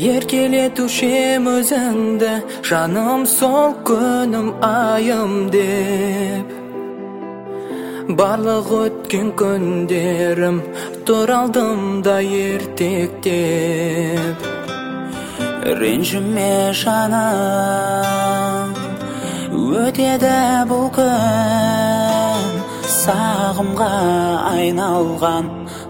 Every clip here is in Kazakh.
Еркелетушем өзіңді, жаным сол күнім айым деп. Барлық өткен күндерім тұр алдымда ертектеп. Ренжіме жаным, өтеді бұл күн, сағымға айналған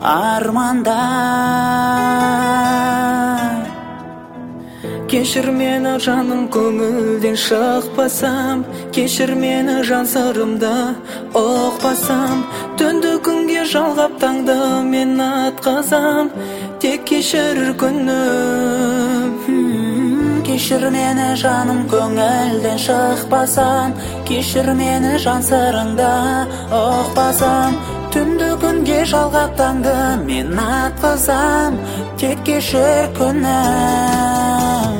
армандар. Кешір мені жаным, көңілден шықпасам, кешір мені жан сырымда ұқпасам, түнді күнге жалғап таңды мен атқазам, тек кешір күнім. Кешір мені жаным, көңілден шықпасам, кешір мені жан сырыңда ұқпасам, түнді күнге жалғап таңды мен атқазам, тек кешір күнім.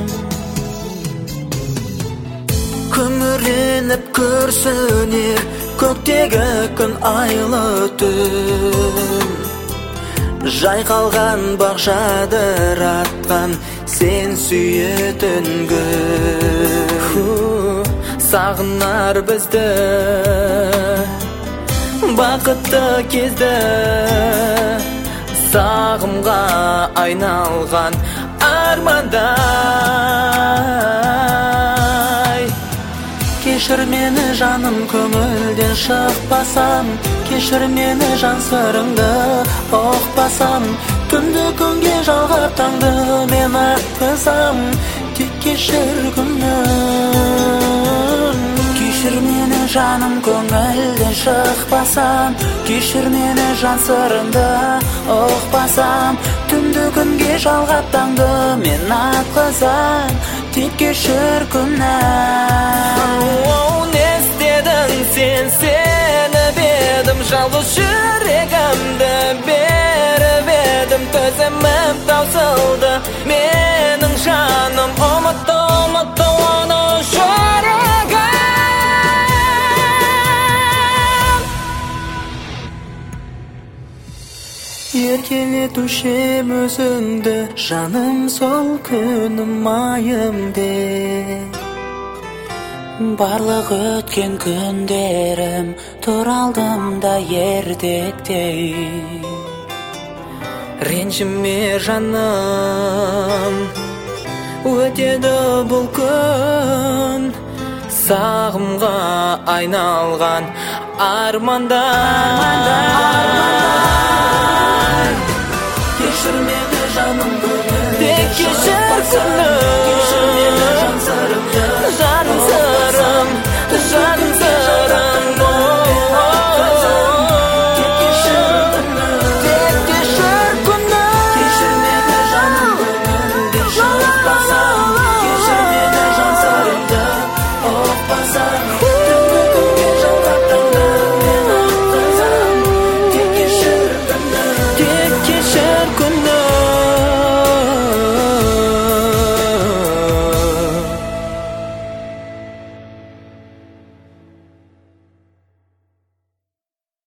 Күңіреніп күрсінер көктегі күн айлы түн, жайқалған бақ жадыратқан сен сүйетін гүл. Сағынар бізді бақытты кезді, сағымға айналған армандай. Кешір мені жаным, көңілден шықпасам, кешір мені жан сырыңды ұқпасам, түнді күнге жалғап таңды мен атқызам, тек кешір күнім. Кешір мені жаным, көңілден шықпасам, кешір мені жан сырыңды ұқпасам, түнді күнге жалғап таңды мен атқызам, тек кешір күнім. Не істедің сен, сені бедім, жалғыз жүрегімді беріп едім, төзімім таусылды менің жаным, ұмытты оны жүрегім. Еркелетушем өзіңді, жаным сол күнім айым деп. Барлық өткен күндерім тұр алдымда ертектей. Ренжіме жаным, өтеді бұл күн, сағымға айналған армандар. Кешір мені жаным, тек кешір күнім.